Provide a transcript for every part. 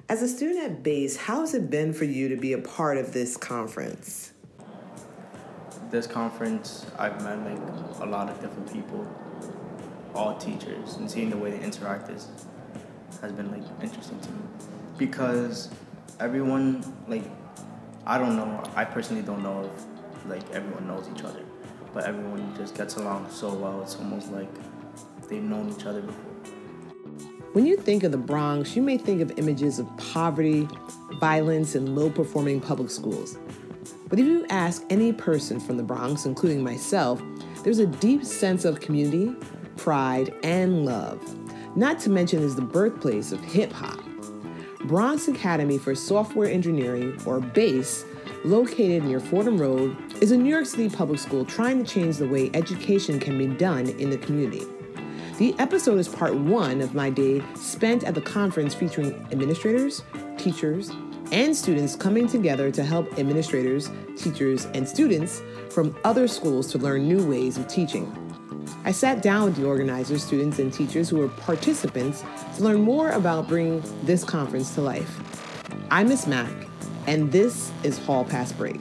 As a student at Base, how has it been for you to be a part of this conference? This conference, I've met like a lot of different people, all teachers, and seeing the way they interact has been like interesting to me because everyone I don't know, I personally don't know if like everyone knows each other, but everyone just gets along so well. It's almost like they've known each other before. When you think of the Bronx, you may think of images of poverty, violence, and low-performing public schools. But if you ask any person from the Bronx, including myself, there's a deep sense of community, pride, and love. Not to mention is the birthplace of hip-hop. Bronx Academy for Software Engineering, or BASE, located near Fordham Road, is a New York City public school trying to change the way education can be done in the community. The episode is part one of my day spent at the conference featuring administrators, teachers, and students coming together to help administrators, teachers, and students from other schools to learn new ways of teaching. I sat down with the organizers, students, and teachers who were participants to learn more about bringing this conference to life. I'm Miss Mack, and this is Hall Pass Break.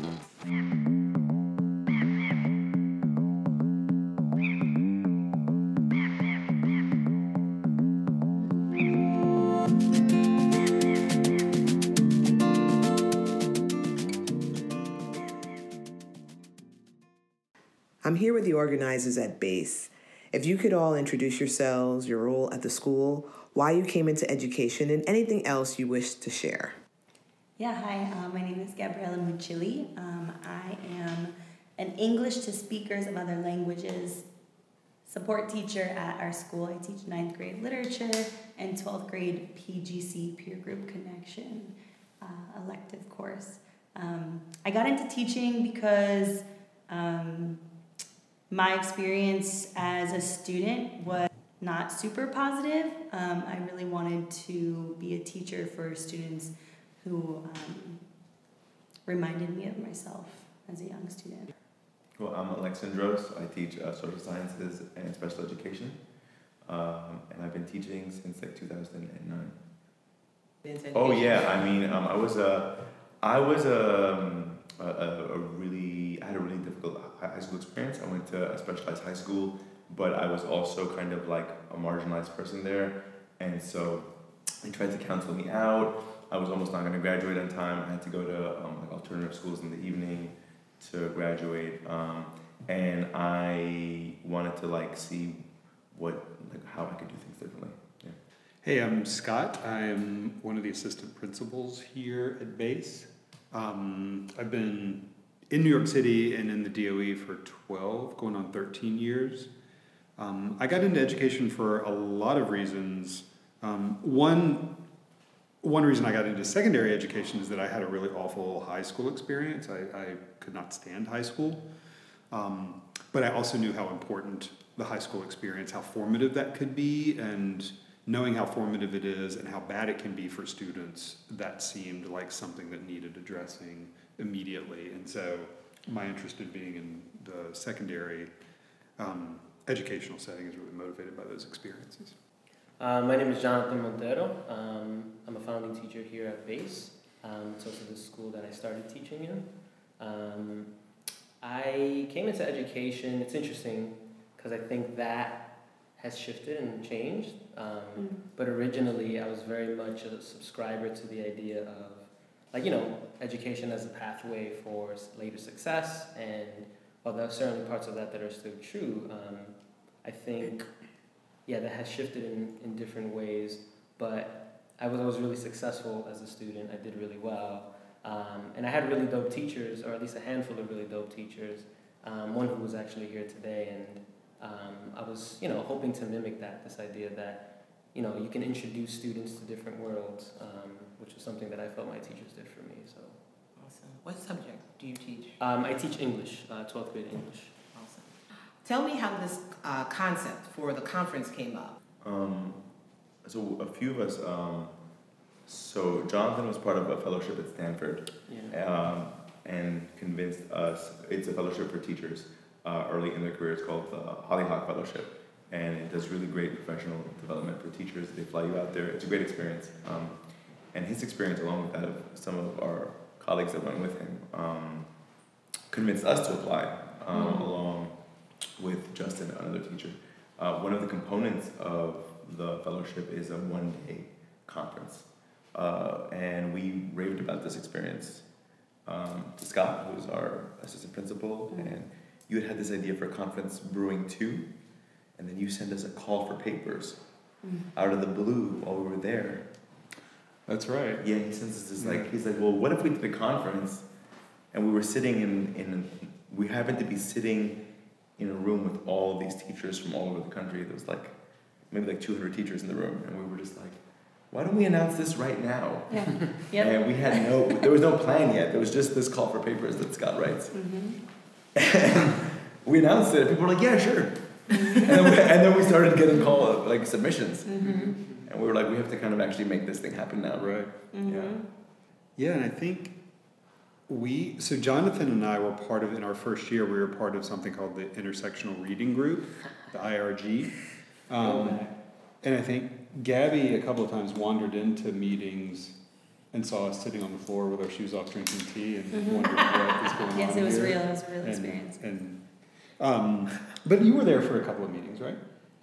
I'm here with the organizers at BASE. If you could all introduce yourselves, your role at the school, why you came into education, and anything else you wish to share. Yeah, hi, my name is Gabriela Mucilli. I am an English to speakers of other languages support teacher at our school. I teach 9th grade literature and 12th grade PGC, Peer Group Connection, elective course. I got into teaching because my experience as a student was not super positive. I really wanted to be a teacher for students who reminded me of myself as a young student. Well, I'm Alexandros. I teach social sciences and special education, and I've been teaching since like 2009. Oh yeah, I mean, I had a really difficult high school experience. I went to a specialized high school, but I was also kind of like a marginalized person there, and so they tried to counsel me out. I was almost not going to graduate on time. I had to go to like alternative schools in the evening to graduate, and I wanted to like see how I could do things differently. Yeah. Hey, I'm Scott. I'm one of the assistant principals here at BASE. I've been in New York City and in the DOE for 12, going on 13 years. I got into education for a lot of reasons. One reason I got into secondary education is that I had a really awful high school experience. I could not stand high school. But I also knew how important the high school experience, how formative that could be, and knowing how formative it is and how bad it can be for students, that seemed like something that needed addressing immediately. And so my interest in being in the secondary educational setting is really motivated by those experiences. My name is Jonathan Montero. I'm a founding teacher here at BASE. It's also the school that I started teaching in. I came into education, it's interesting, because I think that has shifted and changed. But originally, I was very much a subscriber to the idea of, education as a pathway for later success. And while there are certainly parts of that are still true, I think, that has shifted in different ways. But I was always really successful as a student. I did really well. And I had really dope teachers, or at least a handful of really dope teachers. One who was actually here today, and I was, hoping to mimic this idea that, you can introduce students to different worlds, which is something that I felt my teachers did for me. So. Awesome. What subject do you teach? I teach English, 12th grade English. Awesome. Tell me how this concept for the conference came up. So a few of us. So Jonathan was part of a fellowship at Stanford, and convinced us. It's a fellowship for teachers early in their career. It's called the Hollyhock Fellowship, and it does really great professional development for teachers. They fly you out there. It's a great experience. And his experience, along with that of some of our colleagues that went with him, convinced us to apply along with Justin, another teacher. One of the components of the fellowship is a one-day conference. And we raved about this experience to Scott, who's our assistant principal, and you had this idea for a conference brewing too, and then you sent us a call for papers out of the blue while we were there. That's right. Yeah, he sends us this he's like, well, what if we did a conference and we were sitting we happened to be sitting in a room with all these teachers from all over the country. There was maybe 200 teachers in the room, and we were just like, why don't we announce this right now? Yeah. Yep. And we had there was no plan yet. There was just this call for papers that Scott writes. And we announced it, and people were like, yeah, sure. And then we started getting submissions. And we were like, we have to kind of actually make this thing happen now. Right. Yeah, and I think so Jonathan and I were in our first year, we were part of something called the Intersectional Reading Group, the IRG. And I think Gabby a couple of times wandered into meetings and saw us sitting on the floor with our shoes off drinking tea and wondered what was going on. Yes, it was here. real. It was a real experience. But you were there for a couple of meetings, right?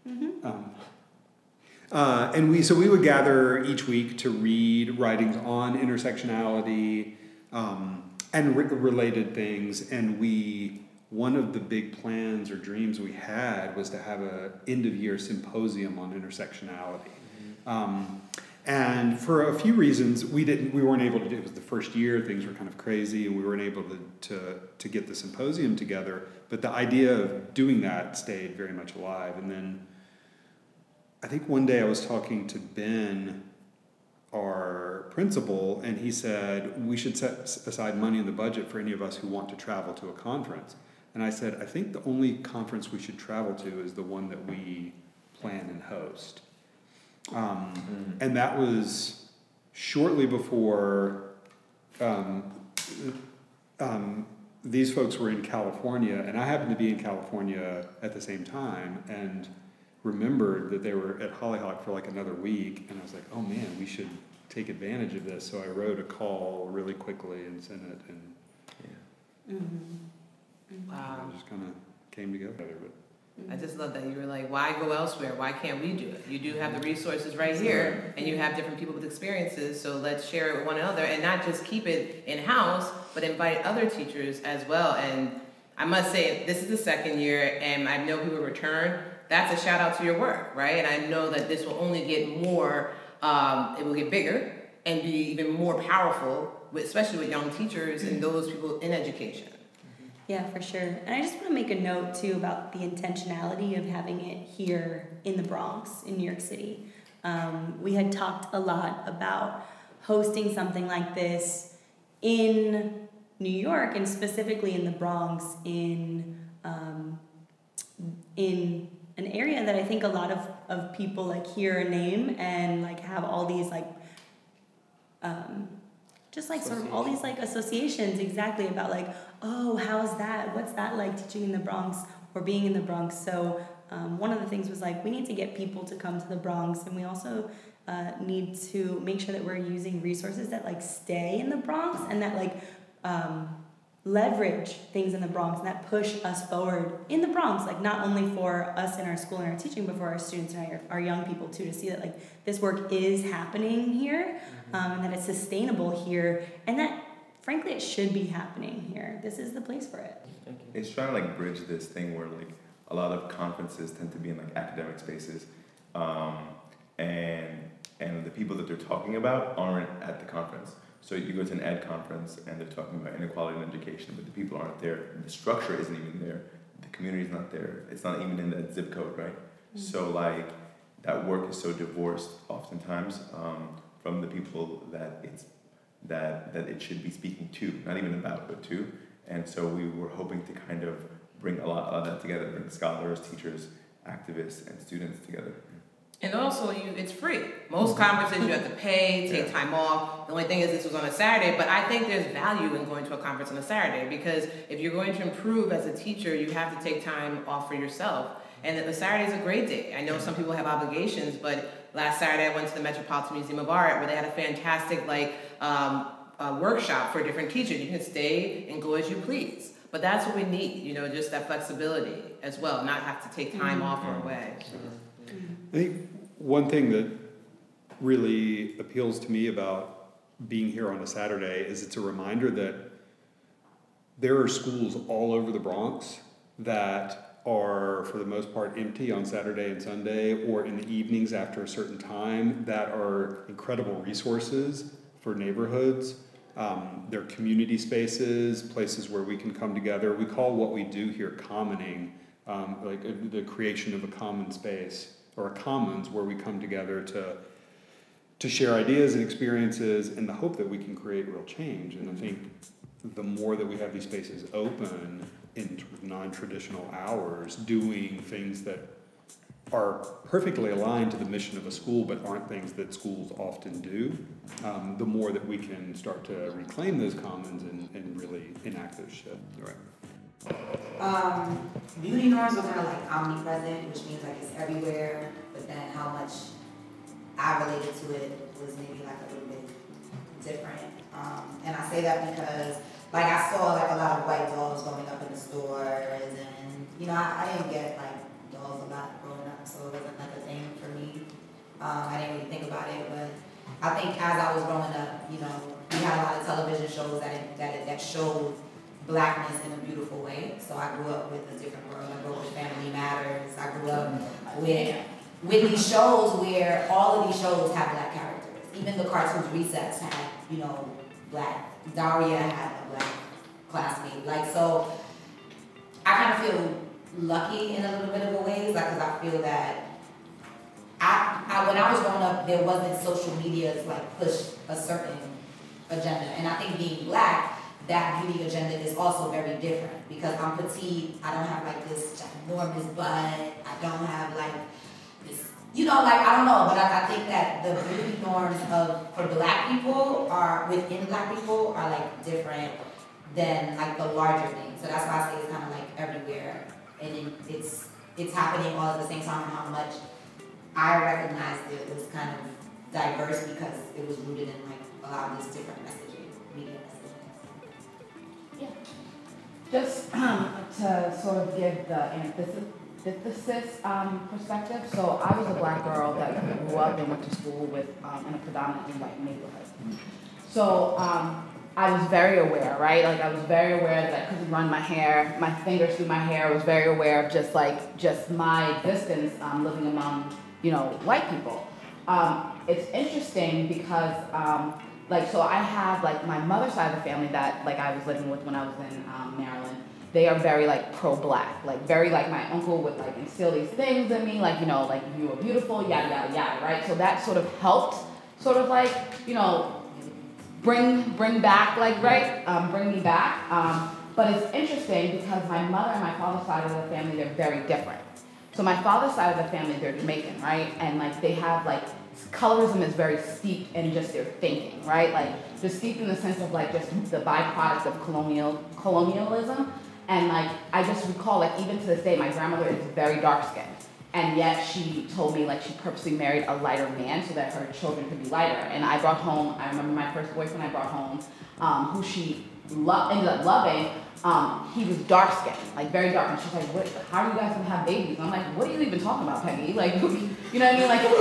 And we would gather each week to read writings on intersectionality and related things. And one of the big plans or dreams we had was to have a end of year symposium on intersectionality. And for a few reasons, we weren't able to do it. It was the first year, things were kind of crazy, and we weren't able to get the symposium together. But the idea of doing that stayed very much alive. And then I think one day I was talking to Ben, our principal, and he said, we should set aside money in the budget for any of us who want to travel to a conference. And I said, I think the only conference we should travel to is the one that we plan and host. And that was shortly before these folks were in California, and I happened to be in California at the same time, and remembered that they were at Hollyhock for another week, and I was like, oh man, we should take advantage of this. So I wrote a call really quickly and sent it, and Wow. it just kind of came together. But I just love that you were like, why go elsewhere? Why can't we do it? You do have the resources right here, and you have different people with experiences, so let's share it with one another and not just keep it in-house, but invite other teachers as well. And I must say, this is the second year, and I know people return. That's a shout out to your work, right? And I know that this will only get more, it will get bigger and be even more powerful, especially with young teachers and those people in education. Yeah, for sure. And I just want to make a note, too, about the intentionality of having it here in the Bronx, in New York City. We had talked a lot about hosting something like this in New York, and specifically in the Bronx, in an area that I think a lot of people hear a name and have all these just sort of all these associations exactly about oh, how's that? What's that like teaching in the Bronx or being in the Bronx? So one of the things was we need to get people to come to the Bronx, and we also need to make sure that we're using resources that stay in the Bronx and that leverage things in the Bronx and that push us forward in the Bronx, not only for us in our school and our teaching, but for our students and our young people too, to see that this work is happening here, and that it's sustainable here, and that frankly it should be happening here. This is the place for it. It's trying to bridge this thing where a lot of conferences tend to be in academic spaces, and the people that they're talking about aren't at the conference. So you go to an ed conference and they're talking about inequality in education, but the people aren't there. The structure isn't even there. The community's not there. It's not even in that zip code, right? So that work is so divorced oftentimes from the people that it should be speaking to, not even about, but to. And so we were hoping to kind of bring a lot of that together, bring scholars, teachers, activists, and students together. And also, it's free. Most conferences you have to pay, take time off. The only thing is this was on a Saturday, but I think there's value in going to a conference on a Saturday, because if you're going to improve as a teacher, you have to take time off for yourself. And the Saturday is a great day. I know some people have obligations, but last Saturday I went to the Metropolitan Museum of Art where they had a fantastic workshop for different teachers. You can stay and go as you please. But that's what we need, just that flexibility as well, not have to take time off or away. So. I think one thing that really appeals to me about being here on a Saturday is it's a reminder that there are schools all over the Bronx that are, for the most part, empty on Saturday and Sunday or in the evenings after a certain time that are incredible resources for neighborhoods. They're community spaces, places where we can come together. We call what we do here commoning, the creation of a common space or a commons where we come together to share ideas and experiences in the hope that we can create real change. And I think the more that we have these spaces open in non-traditional hours, doing things that are perfectly aligned to the mission of a school but aren't things that schools often do, the more that we can start to reclaim those commons and really enact those shifts. Right. Beauty norms are kind of like omnipresent, which means like it's everywhere, but then how much I related to it was maybe like a little bit different. And I say that because like I saw like a lot of white dolls going up in the stores, and I didn't get like dolls a lot growing up, so it wasn't like a thing for me. I didn't really think about it, but I think as I was growing up, we had a lot of television shows that showed Blackness in a beautiful way. So I grew up with a different world. I grew up with Family Matters. I grew up with these shows where all of these shows have Black characters. Even the cartoons Recess had, Black. Daria had a Black classmate. So I kind of feel lucky in a little bit of a way, because I feel that when I was growing up, there wasn't social media to push a certain agenda. And I think being Black, that beauty agenda is also very different, because I'm petite. I don't have this ginormous butt. I don't have this, I don't know, but I think that the beauty norms for Black people within Black people are different than the larger things. So that's why I say it's kind of everywhere, and it's happening all at the same time. And how much I recognized it was kind of diverse because it was rooted in a lot of these different messages, media messages. Yeah. Just to sort of give the antithesis perspective. So I was a Black girl that grew up and went to school in a predominantly white neighborhood. So I was very aware, right? I was very aware that I couldn't run my fingers through my hair. I was very aware of just my existence living among, white people. It's interesting because, so I have, my mother's side of the family that, I was living with when I was in Maryland. They are very, pro-Black. Very, my uncle would, instill these things in me, you are beautiful, yada, yada, yada, right? So that sort of helped, bring back, bring me back. But it's interesting because my mother and my father's side of the family, they're very different. So my father's side of the family, they're Jamaican, right? And they have colorism is very steeped in just their thinking, right? Just steeped in the sense of just the byproduct of colonialism. And I just recall even to this day, my grandmother is very dark skinned. And yet she told me she purposely married a lighter man so that her children could be lighter. And I remember my first boyfriend I brought home, who she ended up loving, he was dark skinned, very dark. And she's like, how are you guys gonna have babies? And I'm like, what are you even talking about, Peggy? You know what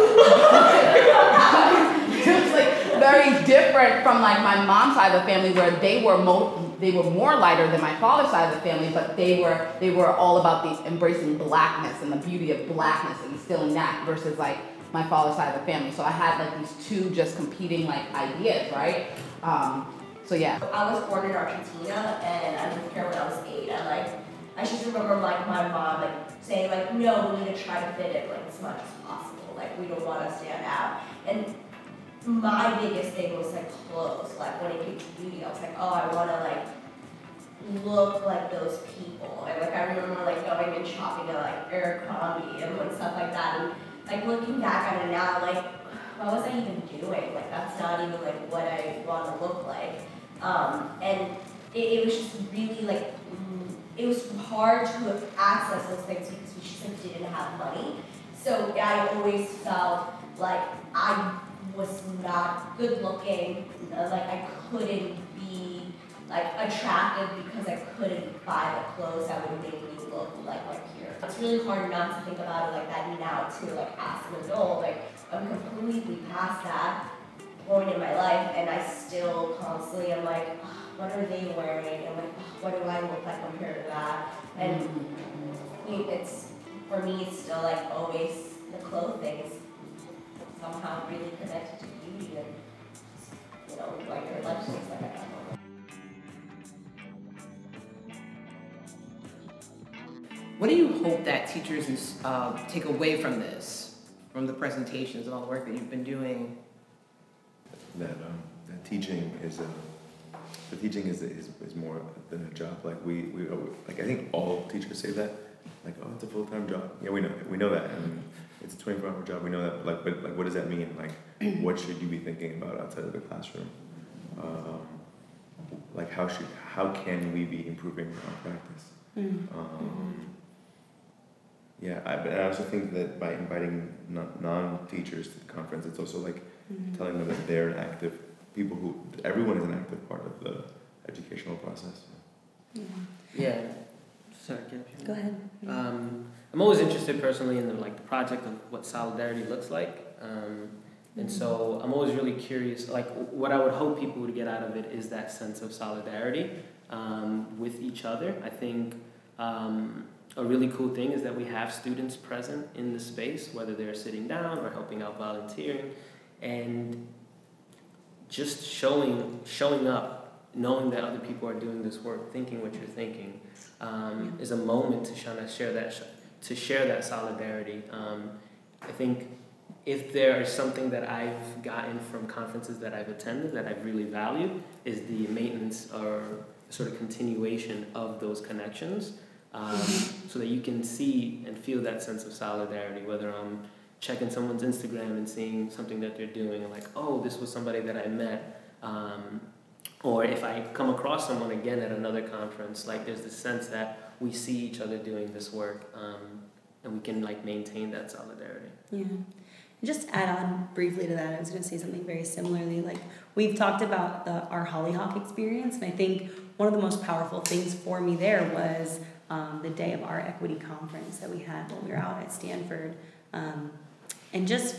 I mean? It was very different from my mom's side of the family, where they were more lighter than my father's side of the family, but they were all about the embracing Blackness and the beauty of Blackness and instilling that versus my father's side of the family. So I had these two just competing ideas, right? So yeah. I was born in Argentina and I moved here when I was 8. And I just remember my mom saying no, we need to try to fit in as much as possible. We don't want to stand out. And my biggest thing was clothes. When it came to beauty, I was oh, I want to look like those people. And I remember going and shopping at Abercrombie and stuff like that. And looking back at it now, what was I even doing? That's not even what I want to look like. And it was just really it was hard to access those things because we just didn't have money. So I always felt like I was not good looking, like I couldn't be like attractive because I couldn't buy the clothes that would make me look like my peer. It's really hard not to think about it like that now too, like as an adult, like I'm completely past that point in my life and I still constantly am like, oh, what are they wearing? And like, oh, what do I look like compared to that? And it's, for me, it's still like always the clothing is somehow really connected to beauty and, you know, like your lipstick's like that. What do you hope that teachers take away from this, from the presentations and all the work that you've been doing? That teaching is more than a job. Like we like I think all teachers say that. Like, oh, it's a full-time job. Yeah, we know that. And it's a 24-hour job. We know that. Like, but like, what does that mean? Like, what should you be thinking about outside of the classroom? Like, how can we be improving our practice? Yeah, but I also think that by inviting non-teachers to the conference, it's also like telling them that they're everyone is an active part of the educational process. Yeah. Sorry, Go ahead. I'm always interested personally in the project of what solidarity looks like. And so I'm always really curious, like what I would hope people would get out of it is that sense of solidarity with each other. I think a really cool thing is that we have students present in the space, whether they're sitting down or helping out volunteering, and just showing up, knowing that other people are doing this work, thinking what you're thinking, is a moment to share that solidarity. I think if there is something that I've gotten from conferences that I've attended that I really value is the maintenance or sort of continuation of those connections, so that you can see and feel that sense of solidarity, whether I'm checking someone's Instagram and seeing something that they're doing and like, oh, this was somebody that I met, or if I come across someone again at another conference, like there's this sense that we see each other doing this work, and we can like maintain that solidarity. Yeah. Just to add on briefly to that, I was going to say something very similarly. Like we've talked about our Hollyhock experience, and I think one of the most powerful things for me there was the day of our equity conference that we had when we were out at Stanford, and just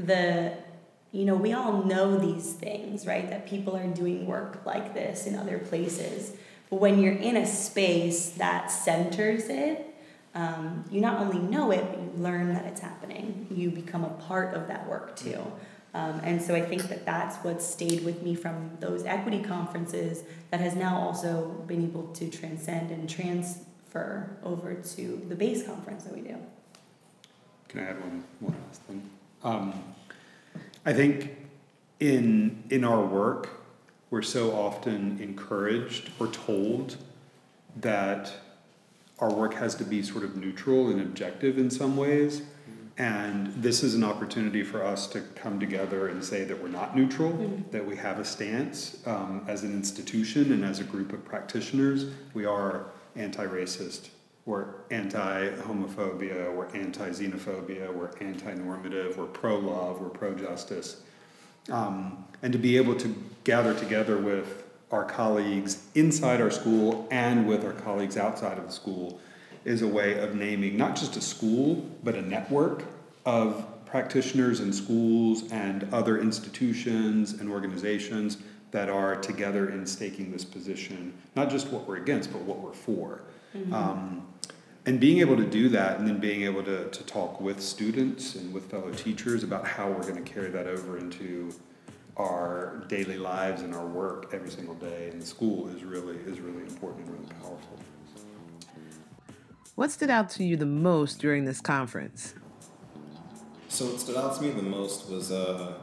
we all know these things, right? That people are doing work like this in other places, but when you're in a space that centers it, you not only know it, but you learn that it's happening. You become a part of that work too. And so I think that that's what stayed with me from those equity conferences that has now also been able to transcend and transfer over to the base conference that we do. Can I add one last thing? I think in our work, we're so often encouraged or told that our work has to be sort of neutral and objective in some ways. And this is an opportunity for us to come together and say that we're not neutral, that we have a stance as an institution and as a group of practitioners. We are anti-racist, we're anti-homophobia, we're anti-xenophobia, we're anti-normative, we're pro-love, we're pro-justice. And to be able to gather together with our colleagues inside our school and with our colleagues outside of the school is a way of naming not just a school, but a network of practitioners and schools and other institutions and organizations that are together in staking this position, not just what we're against, but what we're for. And being able to do that and then being able to talk with students and with fellow teachers about how we're going to carry that over into our daily lives and our work every single day in the school is really important and really powerful. What stood out to you the most during this conference? So what stood out to me the most was the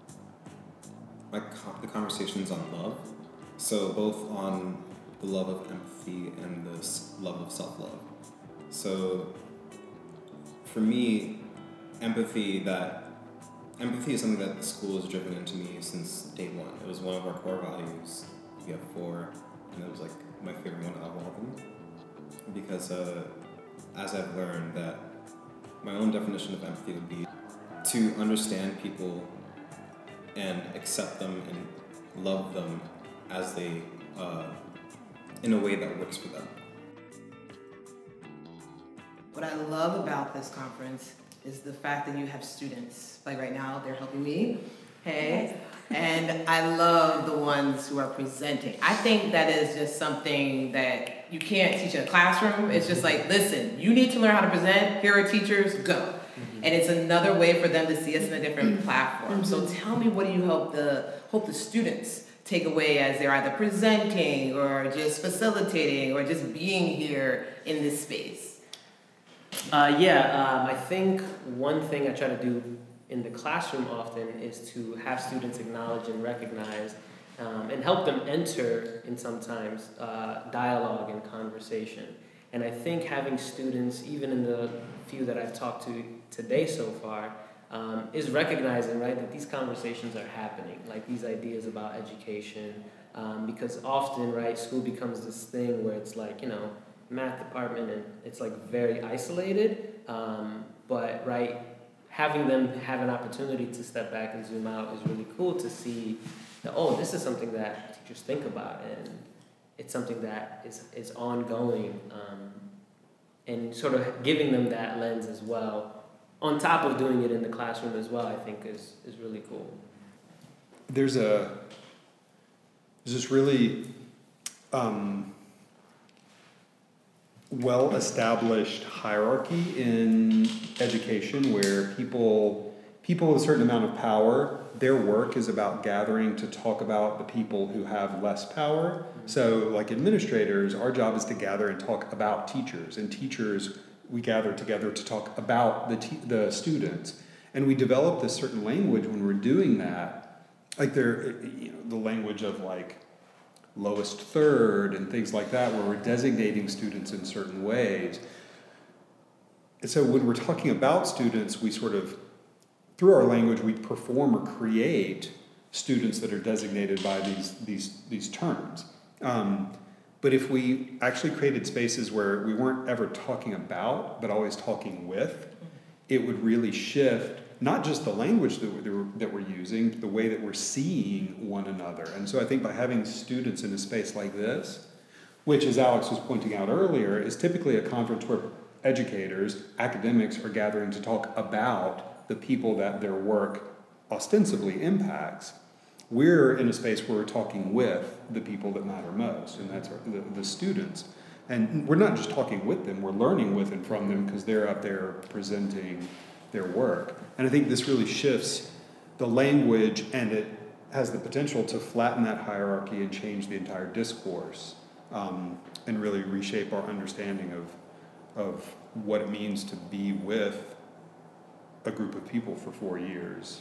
conversations on love. So both on the love of empathy and the love of self-love. So for me, empathy is something that the school has driven into me since day one. It was one of our core values. We have 4, and it was like my favorite one out of all of them. Because as I've learned that my own definition of empathy would be to understand people and accept them and love them as they, in a way that works for them. What I love about this conference is the fact that you have students. Like right now, they're helping me. Hey. And I love the ones who are presenting. I think that is just something that you can't teach in a classroom. It's just like, listen, you need to learn how to present. Here are teachers, go. And it's another way for them to see us in a different platform. So tell me, what do you hope the students take away as they're either presenting or just facilitating or just being here in this space? I think one thing I try to do in the classroom often is to have students acknowledge and recognize and help them enter in sometimes dialogue and conversation. And I think having students, even in the few that I've talked to today so far, is recognizing, right, that these conversations are happening, like these ideas about education, because often, right, school becomes this thing where it's like, you know, math department and it's like very isolated, but right, having them have an opportunity to step back and zoom out is really cool to see that, oh, this is something that teachers think about and it's something that is ongoing, and sort of giving them that lens as well, on top of doing it in the classroom as well, I think is really cool. There's this really well-established hierarchy in education where people with a certain amount of power, their work is about gathering to talk about the people who have less power. So like administrators, our job is to gather and talk about teachers, and teachers, we gather together to talk about the students. And we develop this certain language when we're doing that, like the language of like lowest third and things like that, where we're designating students in certain ways. And so when we're talking about students, we sort of, through our language, we perform or create students that are designated by these terms. But if we actually created spaces where we weren't ever talking about, but always talking with, it would really shift not just the language that we're using, but the way that we're seeing one another. And so I think by having students in a space like this, which, as Alex was pointing out earlier, is typically a conference where educators, academics, are gathering to talk about the people that their work ostensibly impacts. We're in a space where we're talking with the people that matter most, and that's the students. And we're not just talking with them, we're learning with and from them because they're up there presenting their work. And I think this really shifts the language, and it has the potential to flatten that hierarchy and change the entire discourse, and really reshape our understanding of what it means to be with a group of people for 4 years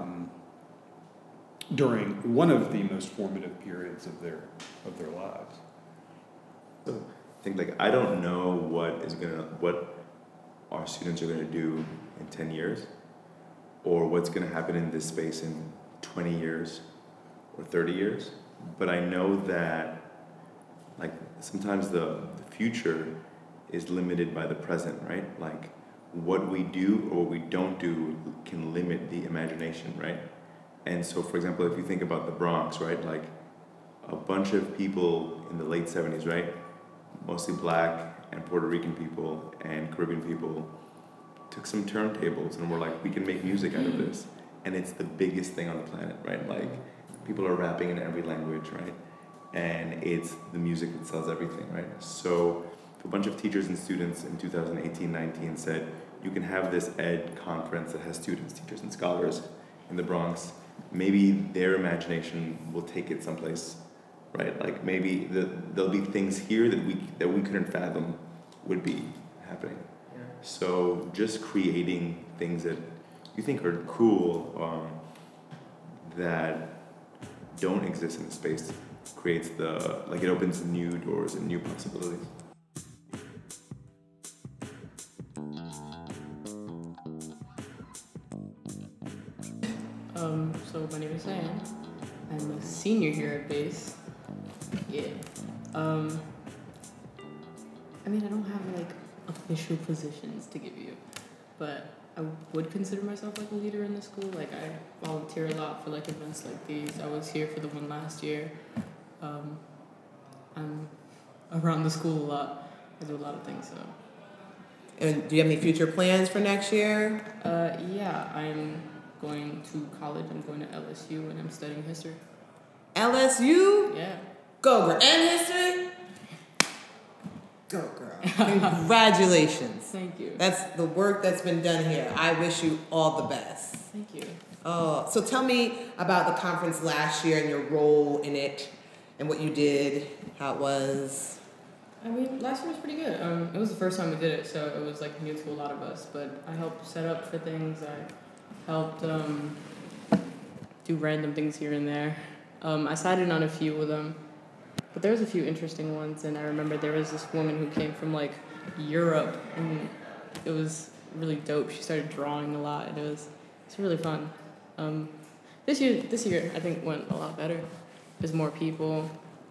during one of the most formative periods of their lives. So I think I don't know what our students are gonna do in 10 years, or what's gonna happen in this space in 20 years or 30 years. But I know that sometimes the future is limited by the present, right? Like what we do or what we don't do can limit the imagination, right? And so, for example, if you think about the Bronx, right? Like a bunch of people in the late 70s, right? Mostly black and Puerto Rican people and Caribbean people took some turntables and were like, we can make music out of this. And it's the biggest thing on the planet, right? Like people are rapping in every language, right? And it's the music that sells everything, right? So a bunch of teachers and students in 2018-19 said, you can have this ed conference that has students, teachers, and scholars in the Bronx. Maybe their imagination will take it someplace, right? Like maybe there'll be things here that we couldn't fathom would be happening. Yeah. So just creating things that you think are cool, that don't exist in the space, creates it opens new doors and new possibilities. So my name is Diane. I'm a senior here at Base. Yeah. I don't have official positions to give you, but I would consider myself like a leader in the school. Like I volunteer a lot for like events like these. I was here for the one last year. I'm around the school a lot. I do a lot of things. So. And do you have any future plans for next year? Yeah, I'm going to college. I'm going to LSU and I'm studying history. LSU? Yeah. Go girl. And history? Go girl. Congratulations. Thank you. That's the work that's been done here. I wish you all the best. Thank you. Oh, so tell me about the conference last year and your role in it and what you did, how it was. I mean, last year was pretty good. It was the first time we did it, so it was like new to a lot of us. But I helped set up for things. I helped do random things here and there. I sat in on a few of them, but there was a few interesting ones. And I remember there was this woman who came from like Europe, and it was really dope. She started drawing a lot, and it's really fun. This year I think went a lot better. There's more people.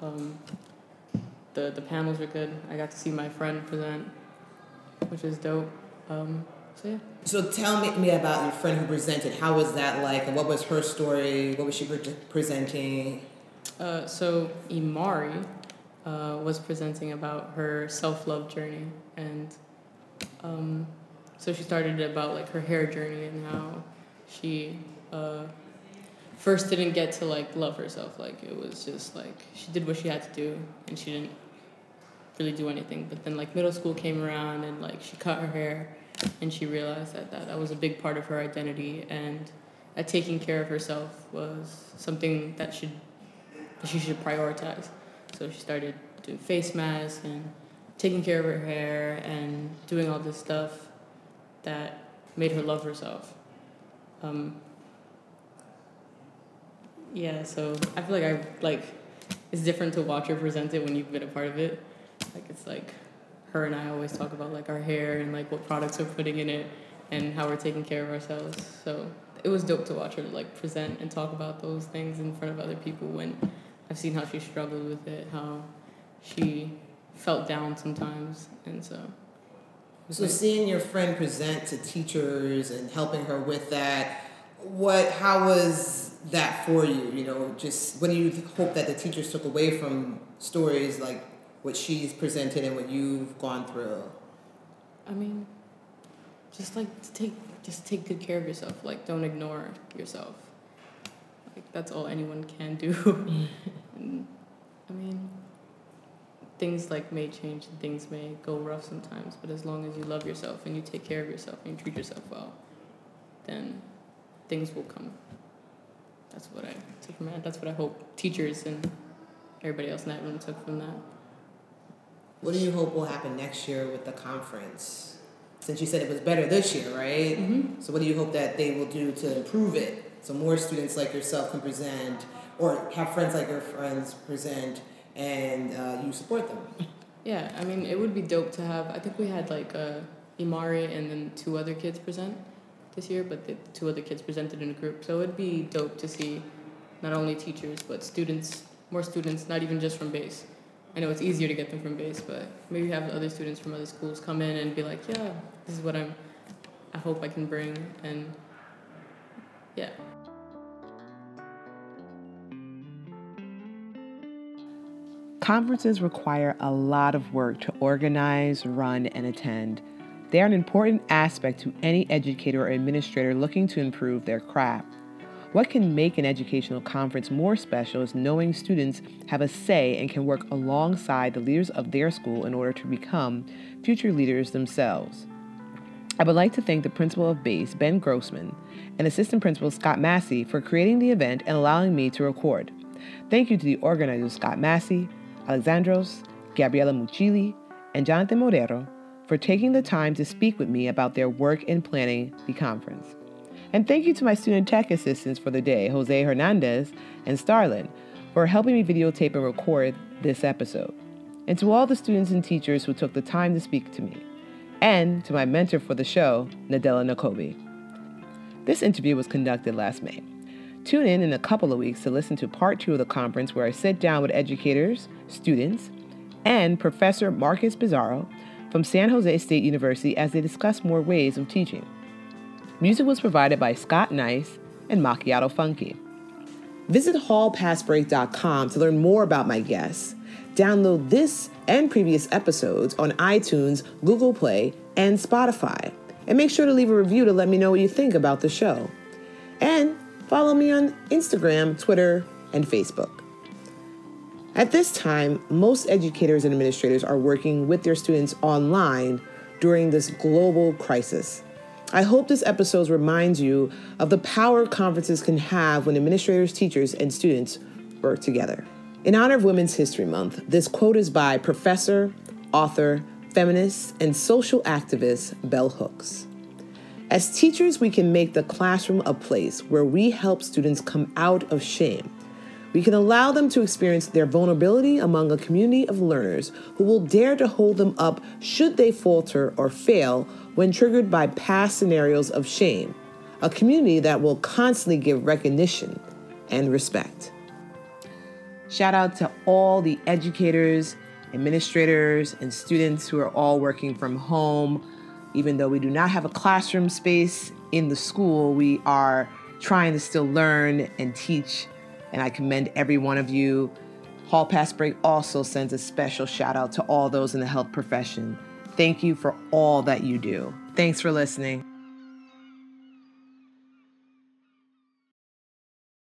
The panels were good. I got to see my friend present, which is dope. So yeah. So tell me about your friend who presented. How was that like, and what was her story? What was she presenting? So Imari was presenting about her self-love journey, and so she started about like her hair journey and how she first didn't get to like love herself. Like it was just like she did what she had to do and she didn't really do anything. But then like middle school came around and like she cut her hair and she realized that was a big part of her identity, and that taking care of herself was something that she should prioritize. So she started doing face masks and taking care of her hair and doing all this stuff that made her love herself. Yeah, so I feel like it's different to watch her present it when you've been a part of it. Like it's like her and I always talk about like our hair and like what products we're putting in it and how we're taking care of ourselves. So it was dope to watch her like present and talk about those things in front of other people when I've seen how she struggled with it, how she felt down sometimes, and so. So seeing your friend present to teachers and helping her with that, how was that for you? You know, just what do you hope that the teachers took away from stories like what she's presented and what you've gone through? I mean, just take good care of yourself. Like, don't ignore yourself. Like, that's all anyone can do. And, I mean, things like may change and things may go rough sometimes, but as long as you love yourself and you take care of yourself and you treat yourself well, then things will come. That's what I took from that. That's what I hope teachers and everybody else in that room took from that. What do you hope will happen next year with the conference? Since you said it was better this year, right? Mm-hmm. So what do you hope that they will do to improve it so more students like yourself can present or have friends like your friends present and you support them? Yeah, I mean, it would be dope to have, I think we had like Imari and then 2 other kids present this year, but the 2 other kids presented in a group. So it'd be dope to see not only teachers, but students, more students, not even just from base. I know it's easier to get them from base, but maybe have other students from other schools come in and be like, yeah, this is what I hope I can bring, and yeah. Conferences require a lot of work to organize, run, and attend. They are an important aspect to any educator or administrator looking to improve their craft. What can make an educational conference more special is knowing students have a say and can work alongside the leaders of their school in order to become future leaders themselves. I would like to thank the principal of BASE, Ben Grossman, and assistant principal Scott Massey for creating the event and allowing me to record. Thank you to the organizers Scott Massey, Alexandros, Gabriela Mucili, and Jonathan Modero for taking the time to speak with me about their work in planning the conference. And thank you to my student tech assistants for the day, Jose Hernandez and Starlin, for helping me videotape and record this episode. And to all the students and teachers who took the time to speak to me. And to my mentor for the show, Nadella Nakobe. This interview was conducted last May. Tune in a couple of weeks to listen to part 2 of the conference where I sit down with educators, students, and Professor Marcus Pizarro from San Jose State University as they discuss more ways of teaching. Music was provided by Scott Nice and Macchiato Funky. Visit hallpassbreak.com to learn more about my guests. Download this and previous episodes on iTunes, Google Play, and Spotify. And make sure to leave a review to let me know what you think about the show. And follow me on Instagram, Twitter, and Facebook. At this time, most educators and administrators are working with their students online during this global crisis. I hope this episode reminds you of the power conferences can have when administrators, teachers, and students work together. In honor of Women's History Month, this quote is by professor, author, feminist, and social activist Bell Hooks. As teachers, we can make the classroom a place where we help students come out of shame. We can allow them to experience their vulnerability among a community of learners who will dare to hold them up should they falter or fail when triggered by past scenarios of shame, a community that will constantly give recognition and respect. Shout out to all the educators, administrators, and students who are all working from home. Even though we do not have a classroom space in the school, we are trying to still learn and teach, and I commend every one of you. Hall Pass Break also sends a special shout out to all those in the health profession. Thank you for all that you do. Thanks for listening.